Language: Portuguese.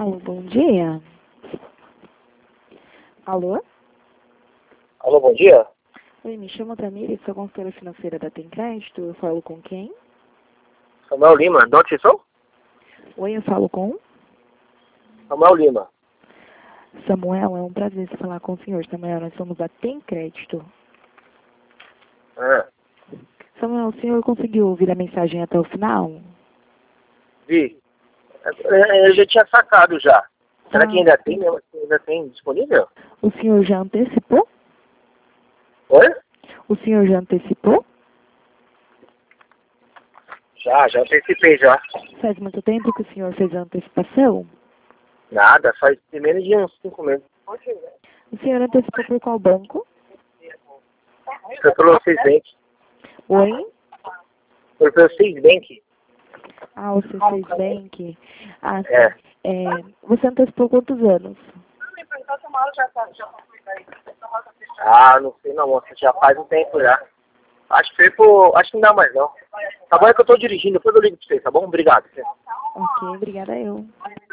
Alô, bom dia. Alô? Alô, bom dia. Oi, me chamo Tamires, sou consultora financeira da Tem Crédito. Eu falo com quem? Samuel Lima. De onde vocês são? Oi, eu falo com Samuel Lima. Samuel. É um prazer falar com o senhor, Samuel. Nós somos da Tem Crédito. Ah, Samuel, o senhor conseguiu ouvir a mensagem até o final? vi. Eu já tinha sacado já. Será que Ah, ainda tem, mesmo? Ainda tem disponível? o senhor já antecipou? Oi? O senhor já antecipou? Já antecipei já. Faz muito tempo que o senhor fez a antecipação? Nada, faz menos de uns 5 meses. O senhor antecipou por qual banco? Foi pelo Bank. Oi? Foi pelo Bank. Ah, o C6 Bank. Ah, sim. É. Você antecipou quantos anos? Ah, não sei não, moça. Já faz um tempo já. Acho que foi por... Acho que não dá mais não. Tá bom, é que eu tô dirigindo. Depois eu ligo pra vocês, tá bom? Obrigado. Ok, obrigada eu.